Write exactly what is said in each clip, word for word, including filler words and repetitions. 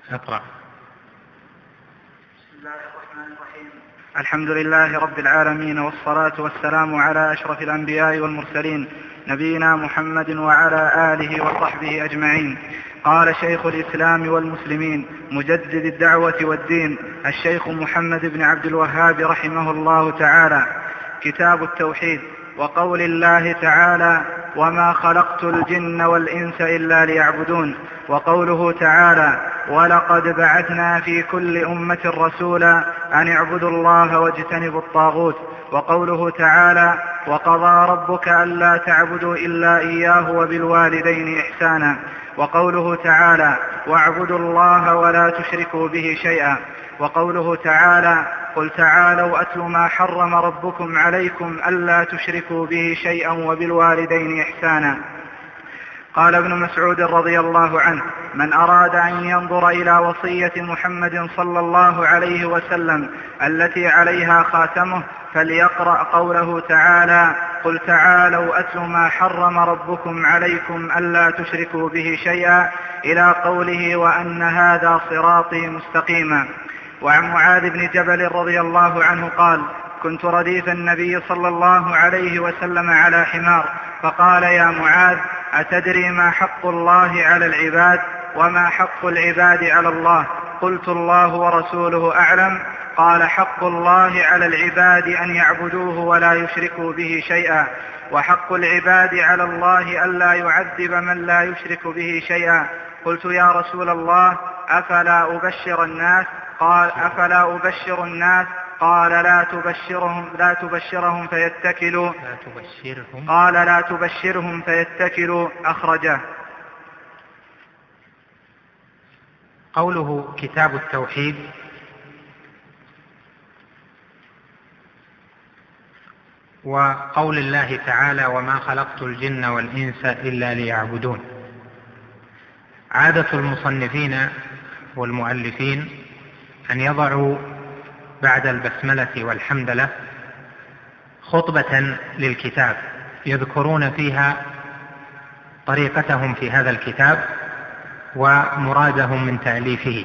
اقرأ. بسم الله الرحمن الرحيم. الحمد لله رب العالمين، والصلاة والسلام على أشرف الأنبياء والمرسلين، نبينا محمد وعلى آله وصحبه أجمعين. قال شيخ الإسلام والمسلمين مجدد الدعوة والدين الشيخ محمد بن عبد الوهاب رحمه الله تعالى: كتاب التوحيد. وقول الله تعالى: وما خلقت الجن والإنس إلا ليعبدون. وقوله تعالى: ولقد بعثنا في كل أمة رسولا أن اعبدوا الله واجتنبوا الطاغوت. وقوله تعالى: وقضى ربك ألا تعبدوا إلا إياه وبالوالدين إحسانا. وقوله تعالى: واعبدوا الله ولا تشركوا به شيئا. وقوله تعالى: قل تعالوا أتل ما حرم ربكم عليكم ألا تشركوا به شيئا وبالوالدين إحسانا. قال ابن مسعود رضي الله عنه: من أراد أن ينظر إلى وصية محمد صلى الله عليه وسلم التي عليها خاتمه فليقرأ قوله تعالى: قل تعالوا أتل ما حرم ربكم عليكم ألا تشركوا به شيئا، إلى قوله: وأن هذا صراطي مستقيما. وعن معاذ بن جبل رضي الله عنه قال: كنت رديف النبي صلى الله عليه وسلم على حمار، فقال: يا معاذ، أتدري ما حق الله على العباد وما حق العباد على الله؟ قلت: الله ورسوله أعلم. قال: حق الله على العباد أن يعبدوه ولا يشركوا به شيئا، وحق العباد على الله ألا يعذب من لا يشرك به شيئا. قلت: يا رسول الله، أفلا أبشر الناس؟ قال: أفلا أبشر الناس؟ قال: لا تبشرهم لا تبشرهم فيتكلوا. لا تبشرهم. قال: لا تبشرهم فيتكلوا. أخرجه. قوله كتاب التوحيد وقول الله تعالى: وما خلقت الجن والإنس إلا ليعبدون. عادة المصنفين والمؤلفين أن يضعوا بعد البسملة والحمدلة خطبة للكتاب يذكرون فيها طريقتهم في هذا الكتاب ومرادهم من تأليفه.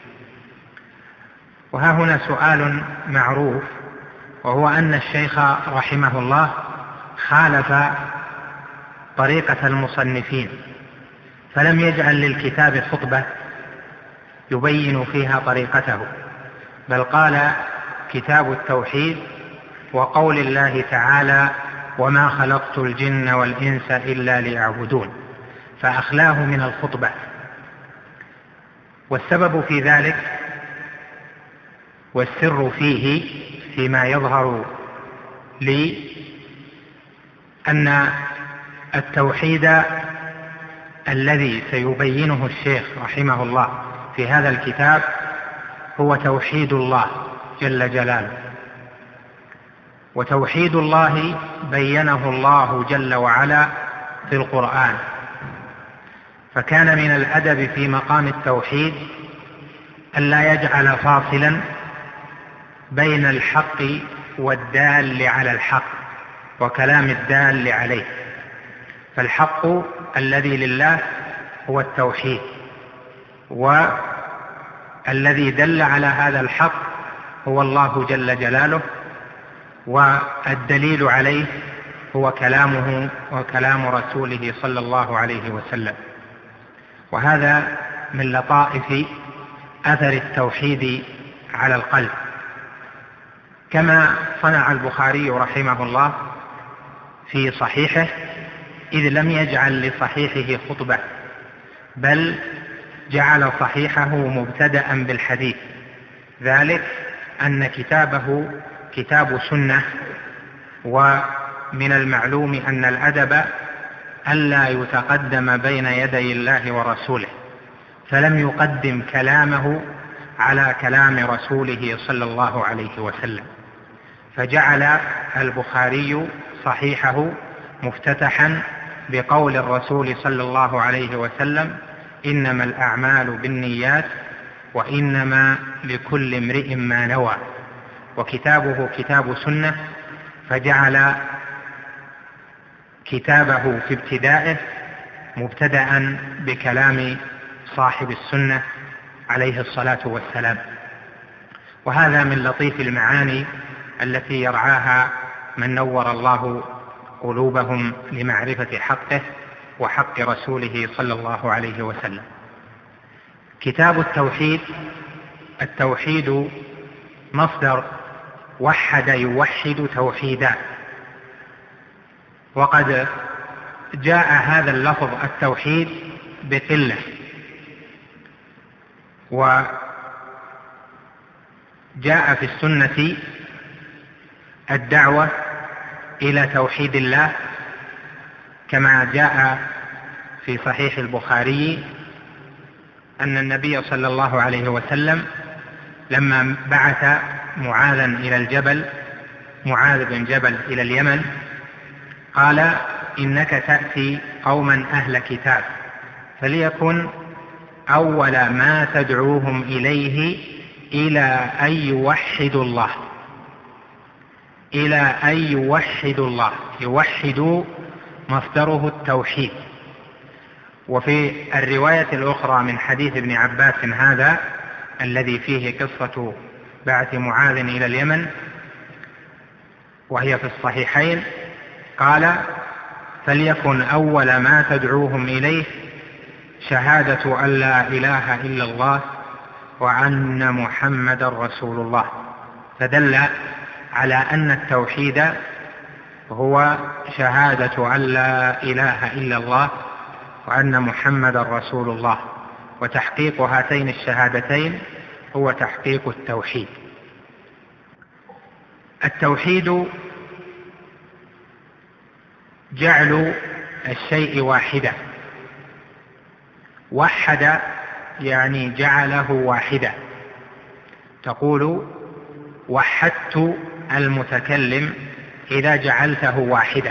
وها هنا سؤال معروف، وهو أن الشيخ رحمه الله خالف طريقة المصنفين، فلم يجعل للكتاب خطبة يبين فيها طريقته، بل قال: كتاب التوحيد وقول الله تعالى: وما خلقت الجن والإنس إلا ليعبدون، فأخلاه من الخطبة. والسبب في ذلك والسر فيه فيما يظهر لي أن التوحيد الذي سيبينه الشيخ رحمه الله في هذا الكتاب هو توحيد الله جل جلاله. وتوحيد الله بينه الله جل وعلا في القرآن، فكان من الأدب في مقام التوحيد ألا يجعل فاصلا بين الحق والدال على الحق وكلام الدال عليه. فالحق الذي لله هو التوحيد، والذي دل على هذا الحق هو الله جل جلاله، والدليل عليه هو كلامه وكلام رسوله صلى الله عليه وسلم. وهذا من لطائف أثر التوحيد على القلب، كما صنع البخاري رحمه الله في صحيحه، إذ لم يجعل لصحيحه خطبة، بل جعل صحيحه مبتدأ بالحديث، ذلك أن كتابه كتاب سنة، ومن المعلوم أن الأدب ألا يتقدم بين يدي الله ورسوله، فلم يقدم كلامه على كلام رسوله صلى الله عليه وسلم، فجعل البخاري صحيحه مفتتحا بقول الرسول صلى الله عليه وسلم: إنما الأعمال بالنيات وإنما لكل امرئ ما نوى. وكتابه كتاب سنة، فجعل كتابه في ابتدائه مبتدأ بكلام صاحب السنة عليه الصلاة والسلام. وهذا من لطيف المعاني التي يرعاها من نور الله قلوبهم لمعرفة حقه وحق رسوله صلى الله عليه وسلم. كتاب التوحيد. التوحيد مصدر وحد يوحد توحيدا، وقد جاء هذا اللفظ التوحيد بقلة، وجاء في السنة الدعوة إلى توحيد الله، كما جاء في صحيح البخاري أن النبي صلى الله عليه وسلم لما بعث معاذا إلى الجبل معاذ بن جبل إلى اليمن قال: إنك تأتي قوما أهل كتاب، فليكن أول ما تدعوهم إليه إلى أن يوحدوا الله، إلى أن يوحدوا الله. يوحدوا مصدره التوحيد. وفي الرواية الأخرى من حديث ابن عباس هذا الذي فيه قصة بعث معاذ إلى اليمن وهي في الصحيحين، قال: فليكن أول ما تدعوهم إليه شهادة أن لا إله إلا الله وأن محمدا رسول الله. فدل على أن التوحيد هو شهادة أن لا إله إلا الله وأن محمدا رسول الله، وتحقيق هاتين الشهادتين هو تحقيق التوحيد. التوحيد جعل الشيء واحدا. وحد يعني جعله واحدا. تقول: وحدت المتكلم إذا جعلته واحدا،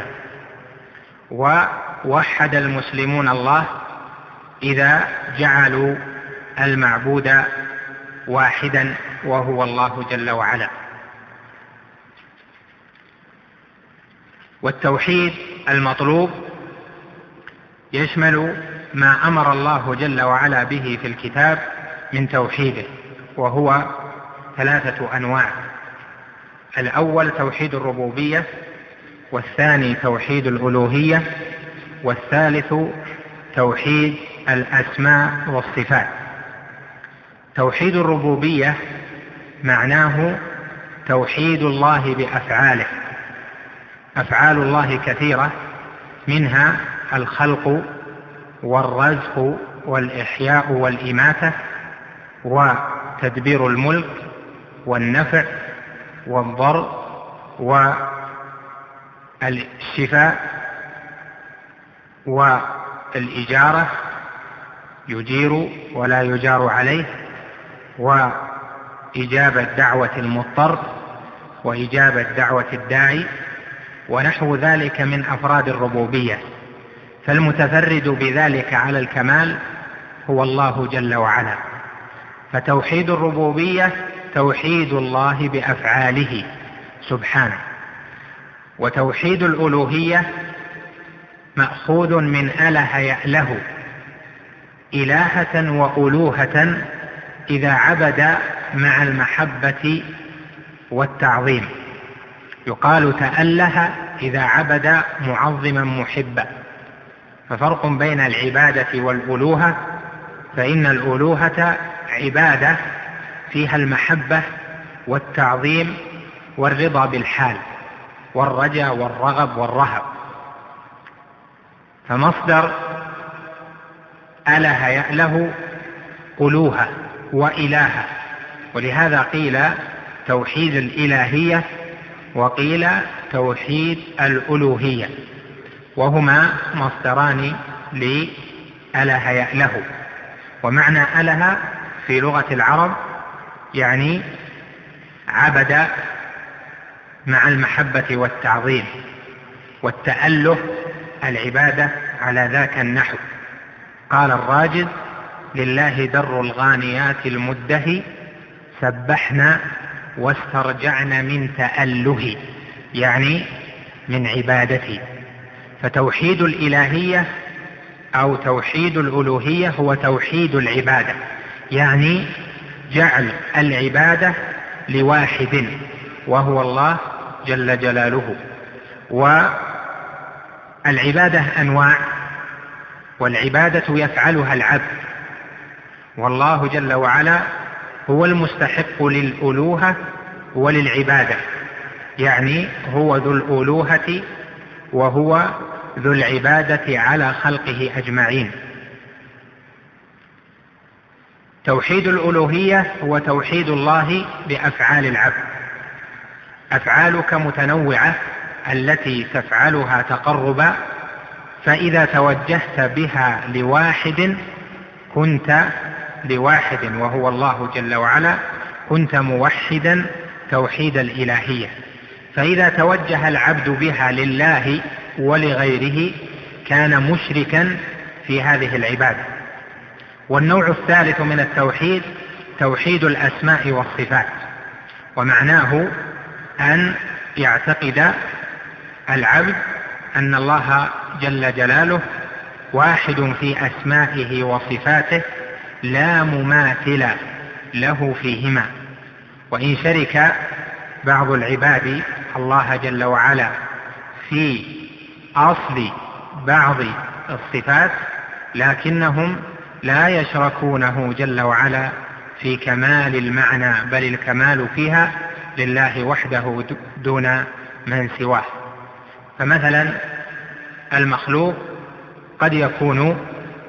ووحد المسلمون الله إذا جعلوا المعبود واحدا وهو الله جل وعلا. والتوحيد المطلوب يشمل ما أمر الله جل وعلا به في الكتاب من توحيده، وهو ثلاثة أنواع: الأول توحيد الربوبية، والثاني توحيد الألوهية، والثالث توحيد الأسماء والصفات. توحيد الربوبية معناه توحيد الله بأفعاله. أفعال الله كثيرة، منها الخلق والرزق والإحياء والإماتة وتدبير الملك والنفع والضر والشفاء والإجارة، يجير ولا يجار عليه، وإجابة دعوة المضطر وإجابة دعوة الداعي ونحو ذلك من أفراد الربوبية. فالمتفرد بذلك على الكمال هو الله جل وعلا. فتوحيد الربوبية توحيد الله بأفعاله سبحانه. وتوحيد الألوهية مأخوذ من أله يأله، إلهة وألوهة إذا عبد مع المحبة والتعظيم. يقال تأله إذا عبد معظما محبا. ففرق بين العبادة والألوهة، فإن الألوهة عبادة فيها المحبة والتعظيم والرضا بالحال والرجاء والرغب والرهب. فمصدر أله يأله ألوهة وإلهة، ولهذا قيل توحيد الإلهية وقيل توحيد الألوهية، وهما مصدران لأله يأله. ومعنى أله في لغة العرب يعني عبد مع المحبة والتعظيم، والتأله العبادة على ذاك النحو. قال الراجل: لله در الغانيات المدهي سبحنا واسترجعنا من تأله، يعني من عبادتي. فتوحيد الإلهية أو توحيد الألوهية هو توحيد العبادة، يعني جعل العبادة لواحد وهو الله جل جلاله. والعبادة أنواع، والعبادة يفعلها العبد، والله جل وعلا هو المستحق للألوهة وللعبادة، يعني هو ذو الألوهة وهو ذو العبادة على خلقه أجمعين. توحيد الألوهية هو توحيد الله بأفعال العبد. أفعالك متنوعة التي تفعلها تقربا، فإذا توجهت بها لواحد كنت لواحد وهو الله جل وعلا، كنت موحدا توحيد الإلهية. فإذا توجه العبد بها لله ولغيره كان مشركا في هذه العبادة. والنوع الثالث من التوحيد توحيد الأسماء والصفات، ومعناه أن يعتقد العبد أن الله جل جلاله واحد في أسمائه وصفاته لا مماثل له فيهما. وإن شرك بعض العباد الله جل وعلا في أصل بعض الصفات لكنهم لا يشركونه جل وعلا في كمال المعنى، بل الكمال فيها لله وحده دون من سواه. فمثلا المخلوق قد يكون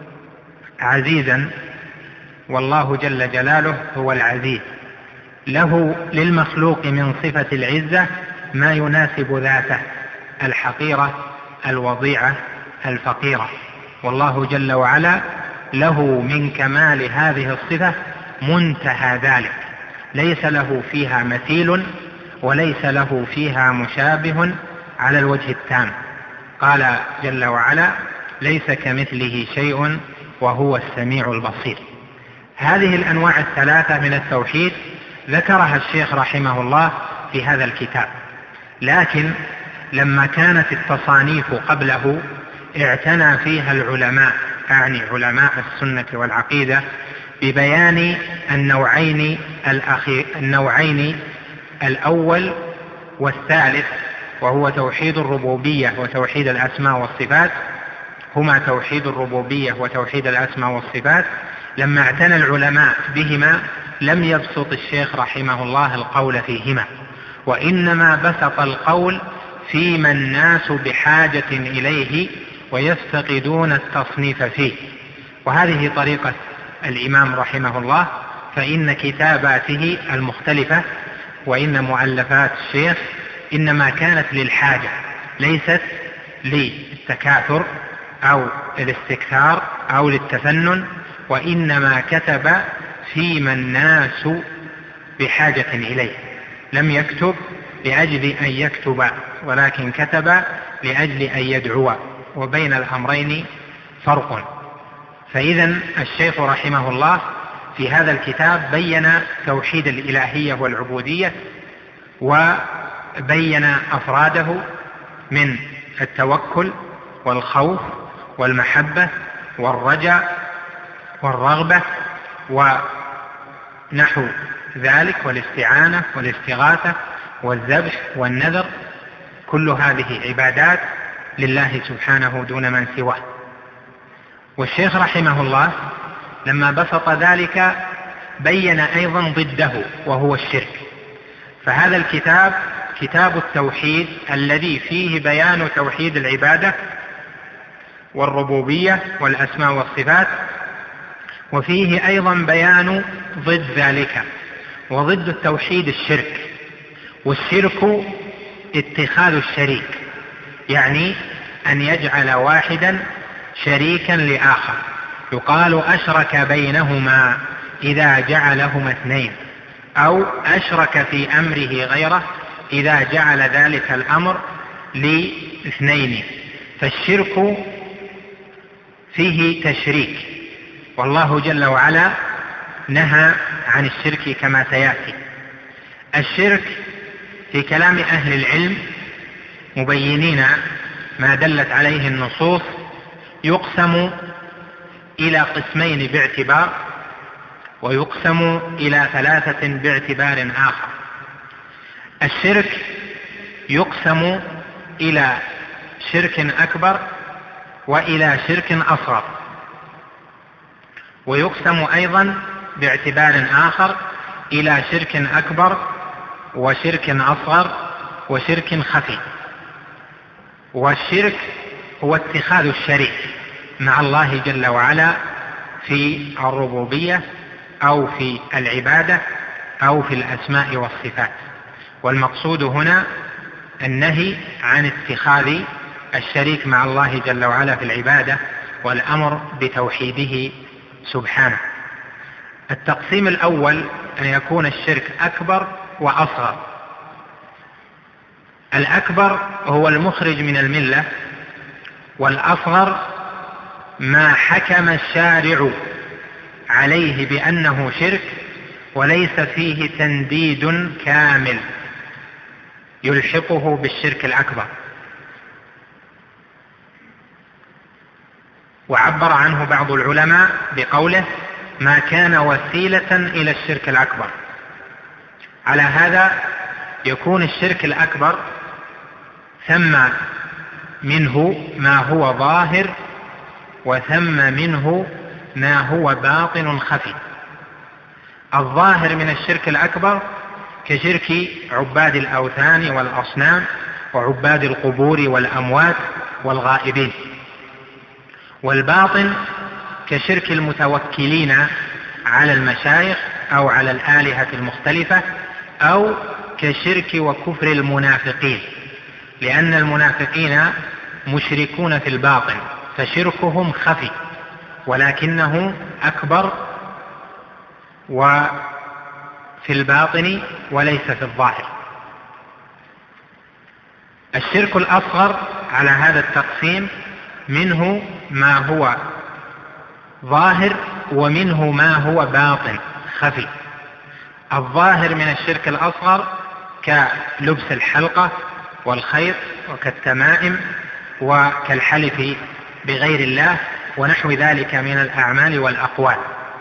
عزيزا والله جل جلاله هو العزيز، له للمخلوق من صفة العزة ما يناسب ذاته، الحقيرة الوضيعة الفقيرة، والله جل وعلا له من كمال هذه الصفة منتهى ذلك، ليس له فيها مثيل وليس له فيها مشابه على الوجه التام. قال جل وعلا ليس كمثله شيء وهو السميع البصير. هذه الأنواع الثلاثة من التوحيد ذكرها الشيخ رحمه الله في هذا الكتاب، لكن لما كانت التصانيف قبله اعتنى فيها العلماء، أعني علماء السنة والعقيدة، ببيان النوعين الأخير النوعين الأول والثالث، وهو توحيد الربوبية وتوحيد الأسماء والصفات، هما توحيد الربوبية وتوحيد الأسماء والصفات. لما اعتنى العلماء بهما لم يبسط الشيخ رحمه الله القول فيهما، وإنما بسط القول فيما الناس بحاجة إليه ويفتقدون التصنيف فيه. وهذه طريقة الإمام رحمه الله، فإن كتاباته المختلفة وإن مؤلفات الشيخ إنما كانت للحاجة، ليست للتكاثر أو الاستكثار أو للتفنن، وإنما كتب فيما الناس بحاجة إليه. لم يكتب لأجل أن يكتب، ولكن كتب لأجل أن يدعو، وبين الأمرين فرق. فإذا الشيخ رحمه الله في هذا الكتاب بين توحيد الإلهية والعبودية، وبين أفراده من التوكل والخوف والمحبة والرجاء والرغبة ونحو ذلك، والاستعانة والاستغاثة والذبح والنذر، كل هذه عبادات لله سبحانه دون من سواه. والشيخ رحمه الله لما بسط ذلك بين أيضا ضده وهو الشرك. فهذا الكتاب كتاب التوحيد الذي فيه بيان توحيد العبادة والربوبية والأسماء والصفات، وفيه أيضا بيان ضد ذلك، وضد التوحيد الشرك. والشرك اتخاذ الشريك، يعني أن يجعل واحدا شريكا لآخر، يقال أشرك بينهما إذا جعلهما اثنين، أو أشرك في أمره غيره إذا جعل ذلك الأمر لاثنين. فالشرك فيه تشريك، والله جل وعلا نهى عن الشرك كما سيأتي. الشرك في كلام أهل العلم مبينين ما دلت عليه النصوص يقسم إلى قسمين باعتبار، ويقسم إلى ثلاثة باعتبار آخر. الشرك يقسم إلى شرك أكبر وإلى شرك أصغر، ويقسم أيضا باعتبار آخر إلى شرك أكبر وشرك أصغر وشرك خفي. والشرك هو اتخاذ الشريك مع الله جل وعلا في الربوبية أو في العبادة أو في الأسماء والصفات. والمقصود هنا النهي عن اتخاذ الشريك مع الله جل وعلا في العبادة والأمر بتوحيده سبحانه. التقسيم الأول أن يكون الشرك أكبر وأصغر. الأكبر هو المخرج من الملة، والأصغر ما حكم الشارع عليه بأنه شرك وليس فيه تنديد كامل يلحقه بالشرك الأكبر، وعبر عنه بعض العلماء بقوله ما كان وسيلة إلى الشرك الأكبر. على هذا يكون الشرك الأكبر ثم منه ما هو ظاهر وثم منه ما هو باطن خفي. الظاهر من الشرك الأكبر كشرك عباد الأوثان والأصنام وعباد القبور والأموات والغائبين، والباطن كشرك المتوكلين على المشايخ أو على الآلهة المختلفة، أو كشرك وكفر المنافقين، لأن المنافقين مشركون في الباطن فشركهم خفي ولكنه أكبر وفي الباطن وليس في الظاهر. الشرك الأصغر على هذا التقسيم منه ما هو ظاهر ومنه ما هو باطن خفي. الظاهر من الشرك الأصغر كلبس الحلقة والخيط وكالتمائم وكالحلف بغير الله ونحو ذلك من الأعمال والأقوال.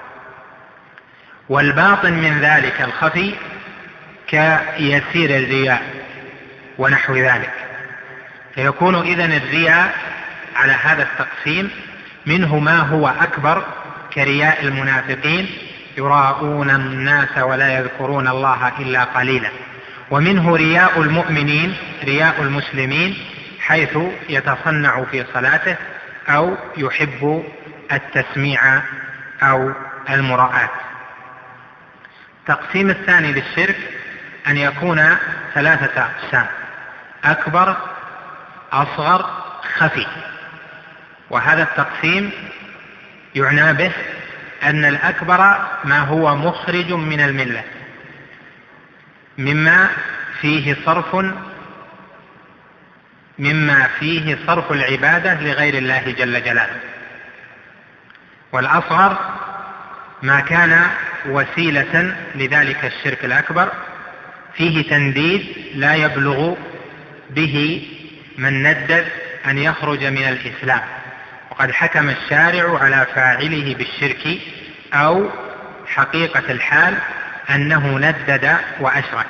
والباطن من ذلك الخفي كيسير الرياء ونحو ذلك. فيكون إذن الرياء على هذا التقسيم منه ما هو أكبر كرياء المنافقين يراءون الناس ولا يذكرون الله إلا قليلا، ومنه رياء المؤمنين رياء المسلمين حيث يتصنع في صلاته أو يحب التسميع أو المراءة. التقسيم الثاني للشرك أن يكون ثلاثة أقسام: أكبر، أصغر، خفي. وهذا التقسيم يعنى به أن الأكبر ما هو مخرج من الملة مما فيه صرف مما فيه صرف العبادة لغير الله جل جلاله. والأصغر ما كان وسيلة لذلك الشرك الأكبر فيه تنديد لا يبلغ به من ندد أن يخرج من الإسلام، وقد حكم الشارع على فاعله بالشرك أو حقيقة الحال أنه ندد وأشرك.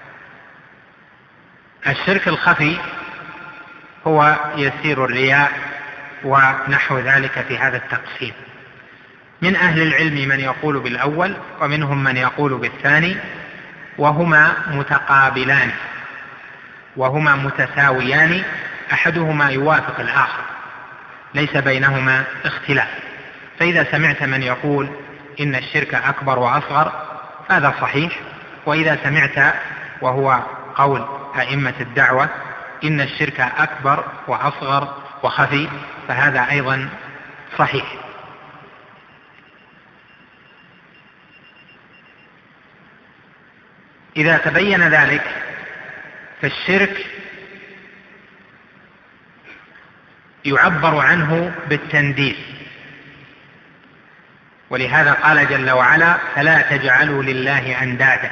الشرك الخفي هو يسير الرياء ونحو ذلك في هذا التقسيم. من أهل العلم من يقول بالأول ومنهم من يقول بالثاني، وهما متقابلان وهما متساويان، أحدهما يوافق الآخر ليس بينهما اختلاف. فإذا سمعت من يقول إن الشرك أكبر وأصغر هذا صحيح، وإذا سمعت وهو قول أئمة الدعوة إن الشرك أكبر وأصغر وخفي فهذا أيضا صحيح. إذا تبين ذلك فالشرك يعبر عنه بالتنديد، ولهذا قال جل وعلا فلا تجعلوا لله أندادا.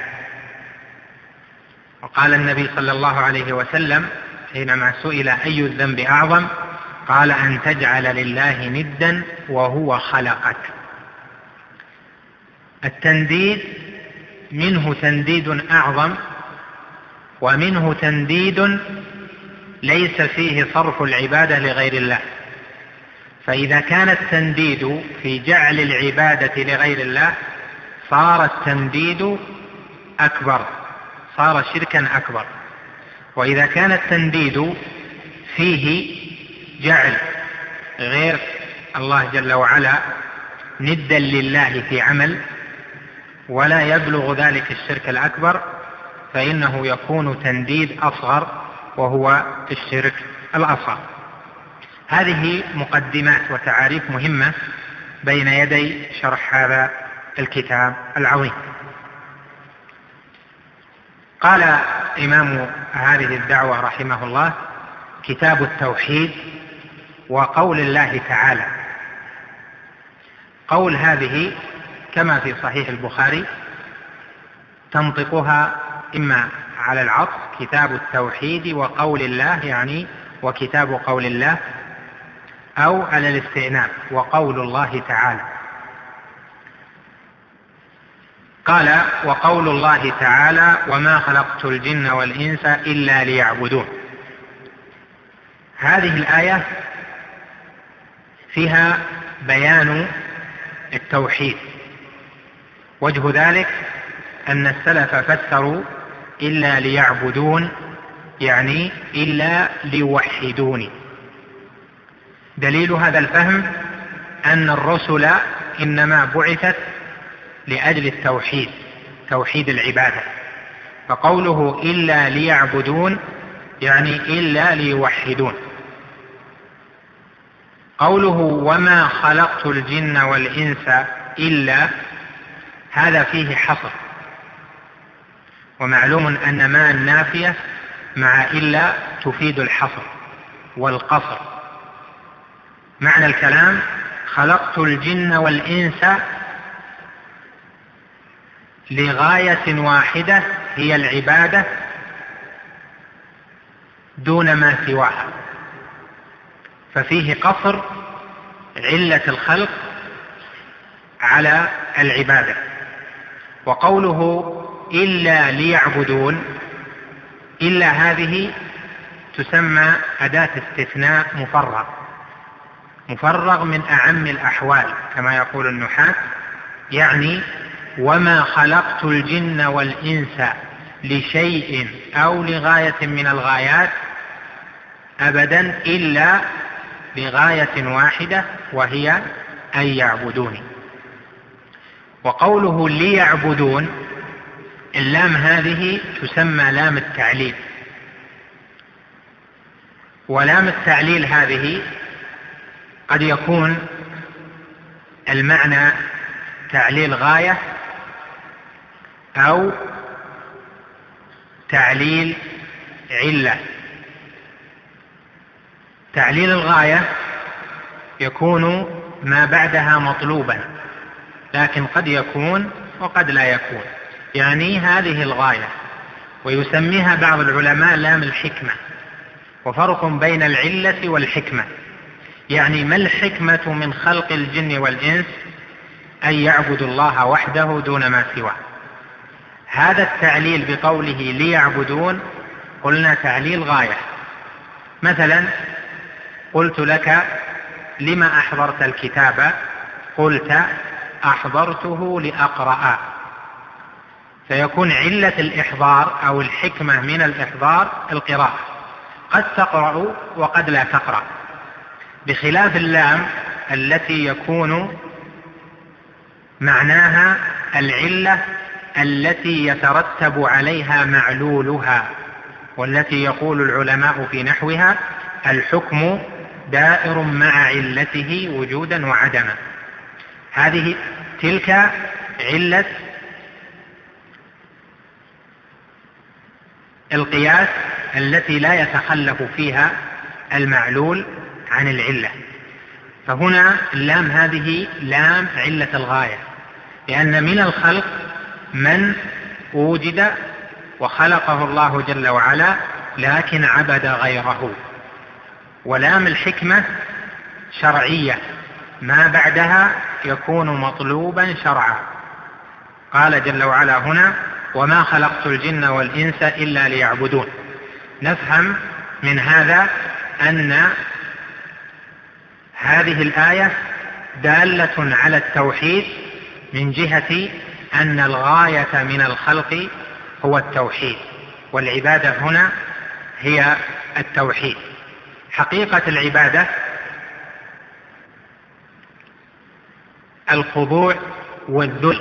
وقال النبي صلى الله عليه وسلم حينما سئل أي الذنب أعظم قال أن تجعل لله ندا وهو خلقك. التنديد منه تنديد أعظم، ومنه تنديد ليس فيه صرف العبادة لغير الله. فإذا كان التنديد في جعل العبادة لغير الله صار التنديد أكبر، صار شركا أكبر. وإذا كان التنديد فيه جعل غير الله جل وعلا ندا لله في عمل ولا يبلغ ذلك الشرك الأكبر، فإنه يكون تنديد أصغر وهو الشرك الأصغر. هذه مقدمات وتعاريف مهمة بين يدي شرح هذا الكتاب العظيم. قال إمام هذه الدعوة رحمه الله: كتاب التوحيد وقول الله تعالى. قول هذه كما في صحيح البخاري تنطقها إما على العطف، كتاب التوحيد وقول الله، يعني وكتاب قول الله، أو على الاستئناف وقول الله تعالى. قال: وقول الله تعالى: وما خلقت الجن والإنس إلا ليعبدون. هذه الآية فيها بيان التوحيد. وجه ذلك أن السلف فسروا إلا ليعبدون يعني إلا ليوحدوني. دليل هذا الفهم أن الرسل إنما بعثت لأجل التوحيد، توحيد العبادة. فقوله إلا ليعبدون يعني إلا ليوحدون. قوله وما خلقت الجن والإنس إلا، هذا فيه حصر، ومعلوم أن ما النافية مع إلا تفيد الحصر والقصر. معنى الكلام: خلقت الجن والإنس لغاية واحدة هي العبادة دون ما سواها، ففيه قصر علة الخلق على العبادة. وقوله إلا ليعبدون، إلا هذه تسمى أداة استثناء مفرغ، مفرغ من أعم الأحوال كما يقول النحاة، يعني وما خلقت الجن والإنس لشيء أو لغاية من الغايات أبدا إلا لغاية واحدة وهي أن يعبدوني. وقوله ليعبدون، اللام هذه تسمى لام التعليل، ولام التعليل هذه قد يكون المعنى تعليل غاية أو تعليل علة. تعليل الغاية يكون ما بعدها مطلوبا، لكن قد يكون وقد لا يكون، يعني هذه الغاية. ويسميها بعض العلماء لام الحكمة. وفرق بين العلة والحكمة، يعني ما الحكمة من خلق الجن والإنس؟ أن يعبدوا الله وحده دون ما سواه. هذا التعليل بقوله ليعبدون قلنا تعليل غاية. مثلا قلت لك لما أحضرت الكتاب؟ قلت أحضرته لأقرأ، فيكون علة الإحضار أو الحكمة من الإحضار القراءة، قد تقرأ وقد لا تقرأ، بخلاف اللام التي يكون معناها العلة التي يترتب عليها معلولها، والتي يقول العلماء في نحوها الحكم دائر مع علته وجودا وعدما. هذه تلك علة القياس التي لا يتخلف فيها المعلول عن العلة. فهنا اللام هذه لام علة الغاية، لأن من الخلق من وجد وخلقه الله جل وعلا لكن عبد غيره. ولام الحكمة شرعية، ما بعدها يكون مطلوبا شرعا، قال جل وعلا هنا: وما خلقت الجن والإنس إلا ليعبدون. نفهم من هذا أن هذه الآية دالة على التوحيد من جهة أن الغاية من الخلق هو التوحيد، والعبادة هنا هي التوحيد. حقيقة العبادة الخضوع والذل،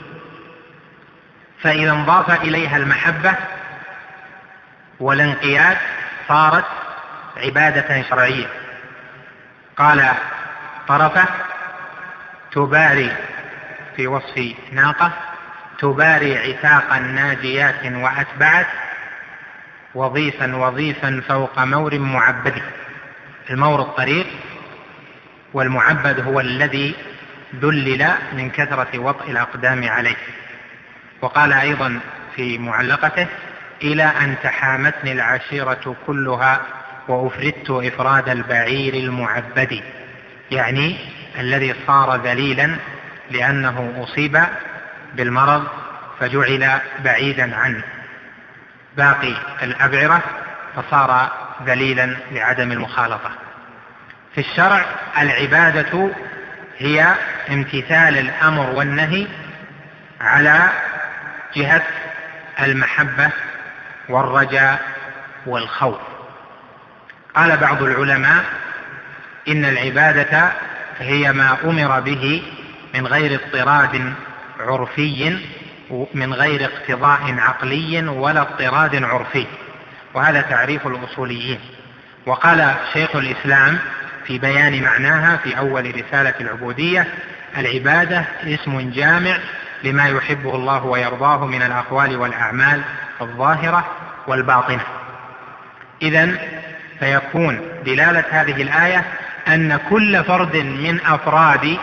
فإذا انضاف إليها المحبة والانقياد صارت عبادة شرعية. قال طرفة: تباري في وصف ناقة، تباري عتاقا ناجيات وأتبعت وظيفا وظيفا فوق مور معبد. المور الطريق، والمعبد هو الذي دلل من كثرة وطئ الأقدام عليه. وقال أيضا في معلقته: إلى أن تحامتني العشيرة كلها وأفردت إفراد البعير المعبد، يعني الذي صار ذليلا لأنه أصيب بالمرض فجعل بعيدا عن باقي الأبعرة فصار ذليلا لعدم المخالطة. في الشرع العبادة هي امتثال الأمر والنهي على جهة المحبة والرجاء والخوف. قال بعض العلماء: إن العبادة هي ما أمر به من غير اضطراد عرفي، من غير اقتضاء عقلي ولا اضطراد عرفي، وهذا تعريف الأصوليين. وقال شيخ الإسلام في بيان معناها في أول رسالة العبودية: العبادة اسم جامع لما يحبه الله ويرضاه من الأقوال والأعمال الظاهرة والباطنة. إذن فيكون دلالة هذه الآية أن كل فرد من أفراد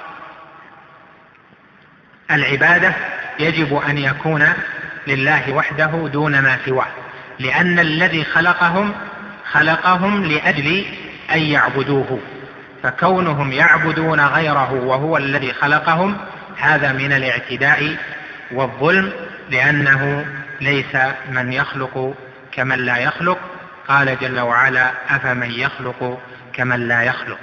العبادة يجب أن يكون لله وحده دون ما سواه، لأن الذي خلقهم خلقهم لأجل أن يعبدوه، فكونهم يعبدون غيره وهو الذي خلقهم هذا من الاعتداء والظلم، لأنه ليس من يخلق كمن لا يخلق. قال جل وعلا: أفمن يخلق كمن لا يخلق.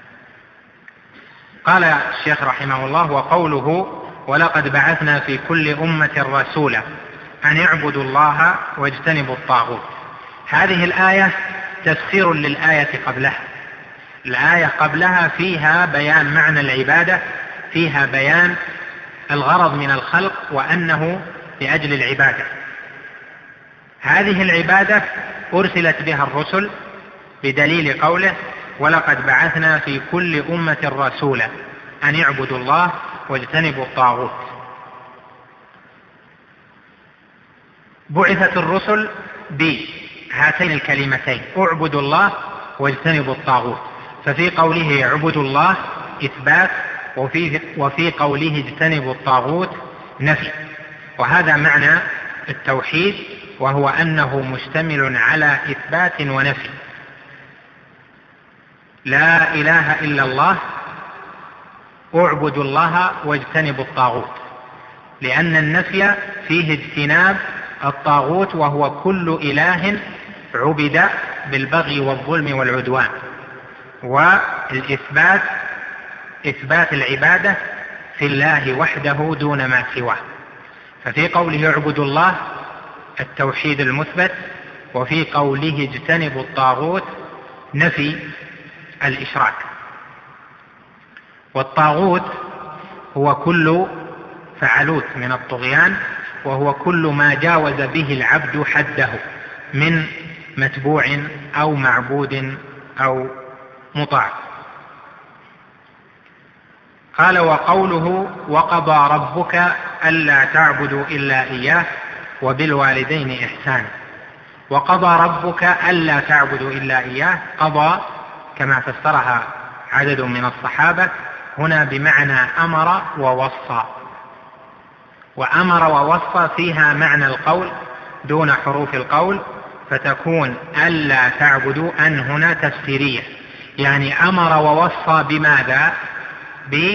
قال الشيخ رحمه الله: وقوله: ولقد بعثنا في كل أمة رسولا أن اعبدوا الله واجتنبوا الطاغوت. هذه الآية تفسير للآية قبلها. الآية قبلها فيها بيان معنى العبادة، فيها بيان الغرض من الخلق وأنه لأجل العبادة. هذه العبادة أرسلت بها الرسل بدليل قوله: ولقد بعثنا في كل أمة رسولا أن اعبدوا الله واجتنبوا الطاغوت. بعثت الرسل بهاتين الكلمتين: اعبدوا الله واجتنبوا الطاغوت. ففي قوله اعبدوا الله إثبات، وفي, وفي قوله اجتنبوا الطاغوت نفي. وهذا معنى التوحيد، وهو أنه مشتمل على إثبات ونفي. لا إله إلا الله، اعبدوا الله واجتنبوا الطاغوت، لأن النفي فيه اجتناب الطاغوت وهو كل إله عبد بالبغي والظلم والعدوان، والإثبات إثبات العبادة في الله وحده دون ما سواه. ففي قوله اعبدوا الله التوحيد المثبت، وفي قوله اجتنبوا الطاغوت نفي الإشراك. والطاغوت هو كل فعلوت من الطغيان، وهو كل ما جاوز به العبد حده من متبوع أو معبود أو مطاع. قال: وقوله: وقضى ربك ألا تعبدوا إلا إياه وبالوالدين إحسانا. وقضى ربك ألا تعبدوا إلا إياه، قضى كما فسرها عدد من الصحابة هنا بمعنى أمر ووصى، وأمر ووصى فيها معنى القول دون حروف القول، فتكون ألا تعبدوا أن هنا تفسيرية، يعني أمر ووصى بماذا؟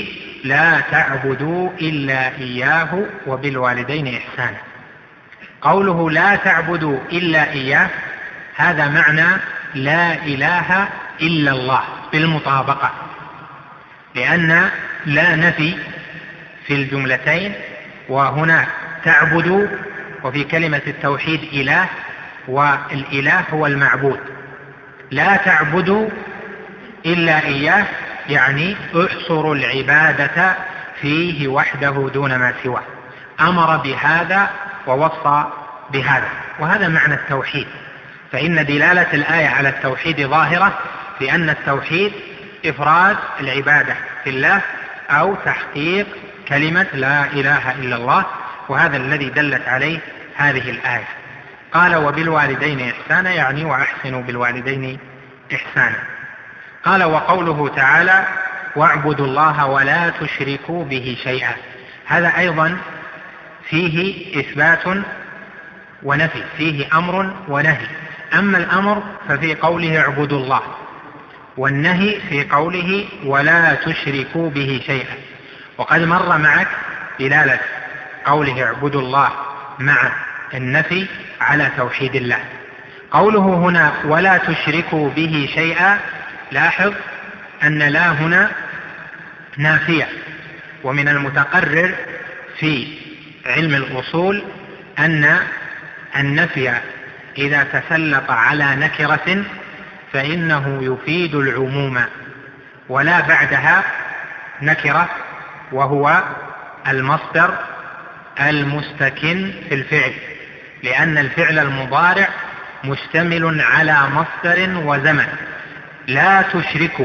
لا تعبدوا إلا إياه وبالوالدين إحسانا. قوله لا تعبدوا إلا إياه هذا معنى لا إله إلا الله بالمطابقة، لأن لا نفي في الجملتين، وهنا تعبدوا، وفي كلمة التوحيد إله، والإله هو المعبود. لا تعبدوا إلا إياه يعني احصروا العبادة فيه وحده دون ما سواه، أمر بهذا ووصى بهذا، وهذا معنى التوحيد. فإن دلالة الآية على التوحيد ظاهرة في أن التوحيد إفراد العبادة في الله أو تحقيق كلمة لا إله إلا الله، وهذا الذي دلت عليه هذه الآية. قال وبالوالدين إحسانا يعني وأحسنوا بالوالدين إحسانا. قال وقوله تعالى واعبدوا الله ولا تشركوا به شيئا، هذا أيضا فيه إثبات ونفي، فيه أمر ونهي. أما الأمر ففي قوله اعبدوا الله، والنهي في قوله ولا تشركوا به شيئا. وقد مر معك دلالة قوله اعبدوا الله مع النفي على توحيد الله. قوله هنا ولا تشركوا به شيئا، لاحظ أن لا هنا نافية، ومن المتقرر في علم الأصول أن النفي إذا تسلط على نكرة فإنه يفيد العموم، ولا بعدها نكرة وهو المصدر المستكن في الفعل، لأن الفعل المضارع مشتمل على مصدر وزمن. لا تشركوا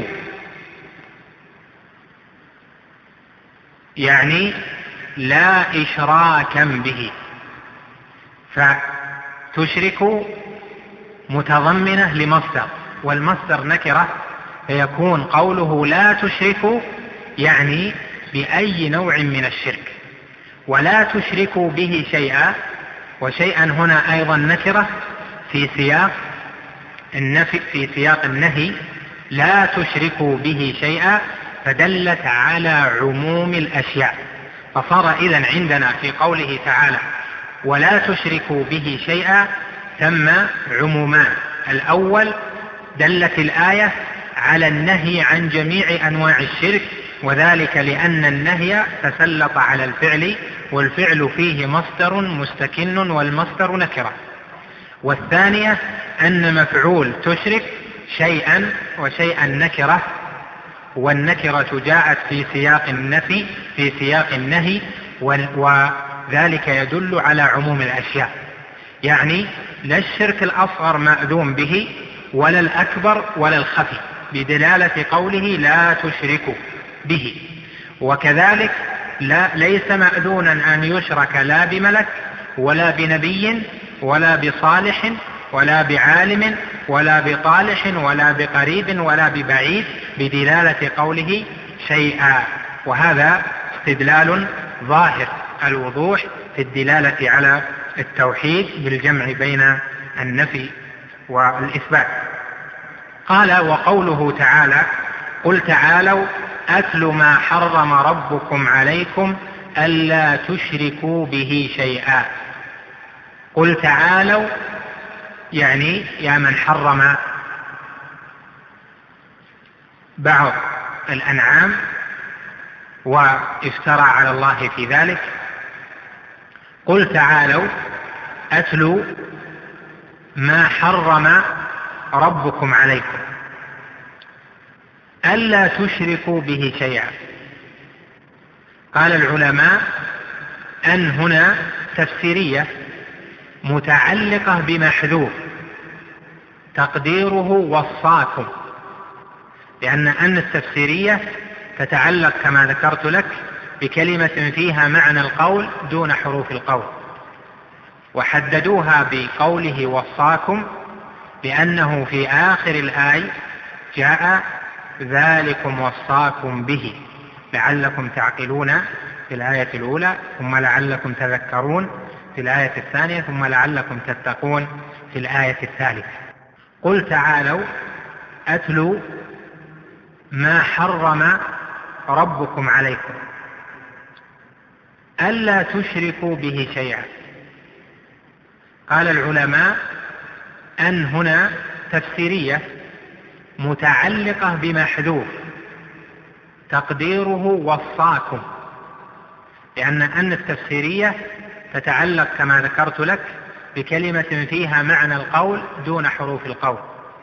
يعني لا إشراكا به، فتشركوا متضمنة لمصدر، والمصدر نكرة، فيكون قوله لا تشركوا يعني بأي نوع من الشرك. ولا تشركوا به شيئا، وشيئا هنا أيضا نكرة في سياق النفي، في سياق النهي لا تشركوا به شيئا، فدلت على عموم الأشياء. فصار إذن عندنا في قوله تعالى ولا تشركوا به شيئا ثم عمومان. الأول دلت الآية على النهي عن جميع أنواع الشرك، وذلك لأن النهي تسلط على الفعل، والفعل فيه مصدر مستكن والمصدر نكرة. والثانية أن مفعول تشرك شيئا وشيئا نكرة، والنكرة جاءت في سياق النفي في سياق النهي، وذلك يدل على عموم الأشياء. يعني لا الشرك الأصغر مأذون به ولا الأكبر ولا الخفي، بدلالة قوله لا تشركوا به. وكذلك لا ليس مأذونا أن يشرك لا بملك ولا بنبي ولا بصالح ولا بعالم ولا بطالح ولا بقريب ولا ببعيد، بدلالة قوله شيئا. وهذا استدلال ظاهر الوضوح في الدلالة على التوحيد بالجمع بين النفي والإثبات. قال وقوله تعالى قل تعالوا أتل ما حرم ربكم عليكم ألا تشركوا به شيئا. قل تعالوا يعني يا من حرم بعض الأنعام وافترى على الله في ذلك، قل تعالوا أتلوا ما حرم ربكم عليكم ألا تشركوا به شيئا. قال العلماء أن هنا تفسيرية متعلقة بمحذوف تقديره وصاكم، لأن أن التفسيرية تتعلق كما ذكرت لك بكلمة فيها معنى القول دون حروف القول، وحددوها بقوله وصاكم لأنه في آخر الآية جاء ذلكم وصاكم به لعلكم تعقلون في الآية الأولى، ثم لعلكم تذكرون في الآية الثانية، ثم لعلكم تتقون في الآية الثالثة. قل تعالوا أتلوا ما حرم ربكم عليكم. ألا تشركوا به شيئا. قال العلماء أن هنا تفسيرية متعلقة بمحذوف تقديره وصاكم، لأن أن التفسيرية تتعلق كما ذكرت لك بكلمة فيها معنى القول دون حروف القول،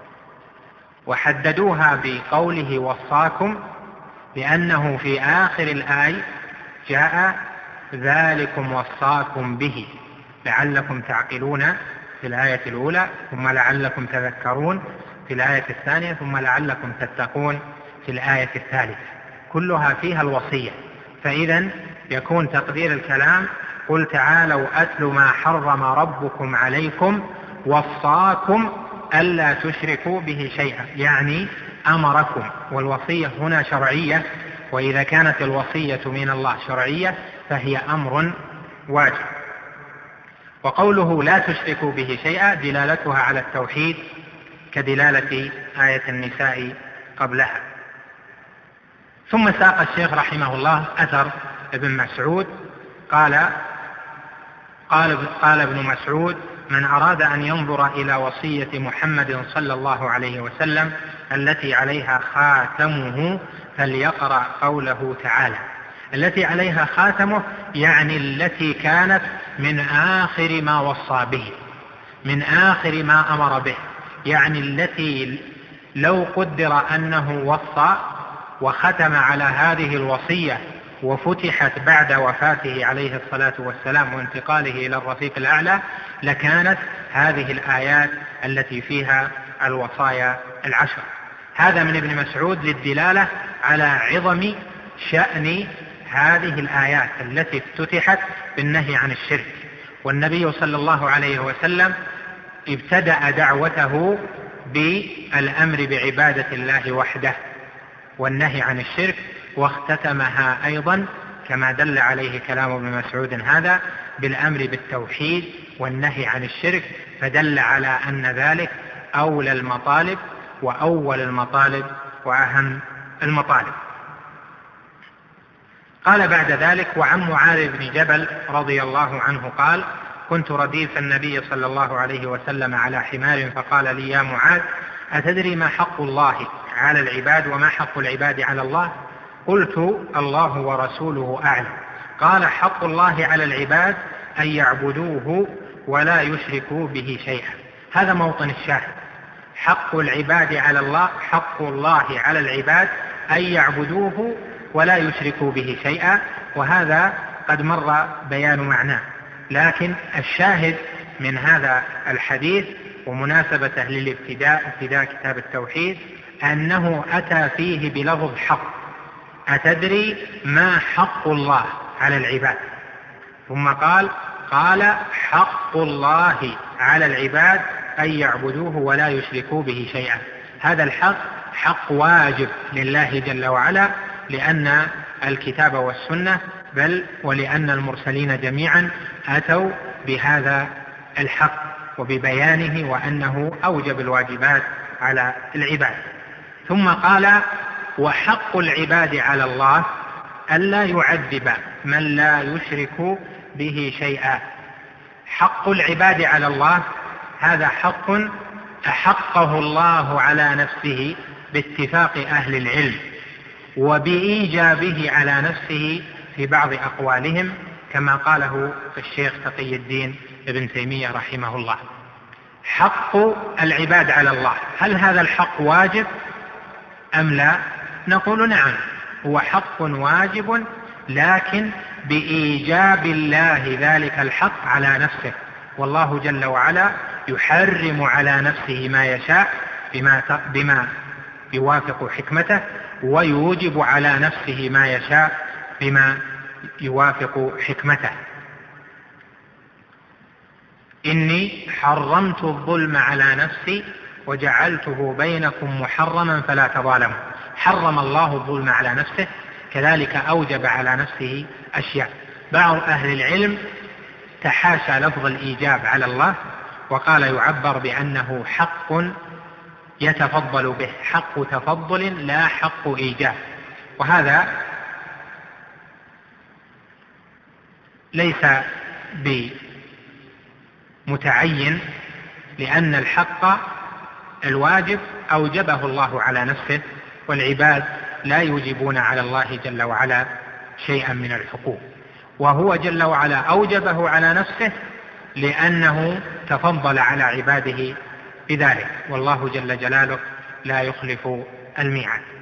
وحددوها بقوله وصاكم لأنه في آخر الآية جاء ذلكم وصاكم به لعلكم تعقلون في الآية الأولى، ثم لعلكم تذكرون في الآية الثانية، ثم لعلكم تتقون في الآية الثالثة، كلها فيها الوصية. فإذا يكون تقدير الكلام قل تعالوا أتل ما حرم ربكم عليكم وصاكم ألا تشركوا به شيئا، يعني أمركم. والوصية هنا شرعية، وإذا كانت الوصية من الله شرعية فهي أمر واجب. وقوله لا تشركوا به شيئا دلالتها على التوحيد كدلالة آية النساء قبلها. ثم ساق الشيخ رحمه الله أثر ابن مسعود قال قال قال ابن مسعود من أراد أن ينظر إلى وصية محمد صلى الله عليه وسلم التي عليها خاتمه فليقرأ قوله تعالى. التي عليها خاتمه يعني التي كانت من آخر ما وصى به، من آخر ما أمر به، يعني التي لو قدر أنه وصى وختم على هذه الوصية وفتحت بعد وفاته عليه الصلاة والسلام وانتقاله إلى الرفيق الأعلى لكانت هذه الآيات التي فيها الوصايا العشر. هذا من ابن مسعود للدلالة على عظم شأن هذه الآيات التي افتتحت بالنهي عن الشرك. والنبي صلى الله عليه وسلم ابتدأ دعوته بالأمر بعبادة الله وحده والنهي عن الشرك، واختتمها أيضا كما دل عليه كلام ابن مسعود هذا بالأمر بالتوحيد والنهي عن الشرك، فدل على أن ذلك أولى المطالب وأول المطالب وأهم المطالب. قال بعد ذلك وعن معاذ بن جبل رضي الله عنه قال كنت رديف النبي صلى الله عليه وسلم على حمار فقال لي يا معاذ أتدري ما حق الله على العباد وما حق العباد على الله؟ قلت الله ورسوله أعلم. قال حق الله على العباد أن يعبدوه ولا يشركوا به شيئا. هذا موطن الشاهد، حق العباد على الله، حق الله على العباد أن يعبدوه ولا يشركوا به شيئا، وهذا قد مر بيان معناه. لكن الشاهد من هذا الحديث ومناسبته للابتداء ابتداء كتاب التوحيد أنه أتى فيه بلفظ حق. أتدري ما حق الله على العباد؟ ثم قال قال حق الله على العباد أن يعبدوه ولا يشركوا به شيئا. هذا الحق حق واجب لله جل وعلا، لأن الكتاب والسنة بل ولأن المرسلين جميعا أتوا بهذا الحق وببيانه وأنه أوجب الواجبات على العباد. ثم قال وحق العباد على الله ألا يعذب من لا يشرك به شيئا. حق العباد على الله هذا حق أحقه الله على نفسه باتفاق أهل العلم وبإيجابه على نفسه في بعض أقوالهم كما قاله الشيخ تقي الدين ابن تيمية رحمه الله. حق العباد على الله، هل هذا الحق واجب أم لا؟ نقول نعم، هو حق واجب، لكن بإيجاب الله ذلك الحق على نفسه، والله جل وعلا يحرم على نفسه ما يشاء بما, بما يوافق حكمته، ويوجب على نفسه ما يشاء بما يوافق حكمته. إني حرمت الظلم على نفسي وجعلته بينكم محرما فلا تظالموا. حرم الله الظلم على نفسه، كذلك أوجب على نفسه أشياء. بعض أهل العلم تحاشى لفظ الإيجاب على الله وقال يعبر بأنه حق يتفضل به، حق تفضل لا حق إيجاب، وهذا ليس بمتعين، لأن الحق الواجب أوجبه الله على نفسه، والعباد لا يوجبون على الله جل وعلا شيئا من الحقوق، وهو جل وعلا أوجبه على نفسه لأنه تفضل على عباده بذلك، والله جل جلاله لا يخلف الميعاد.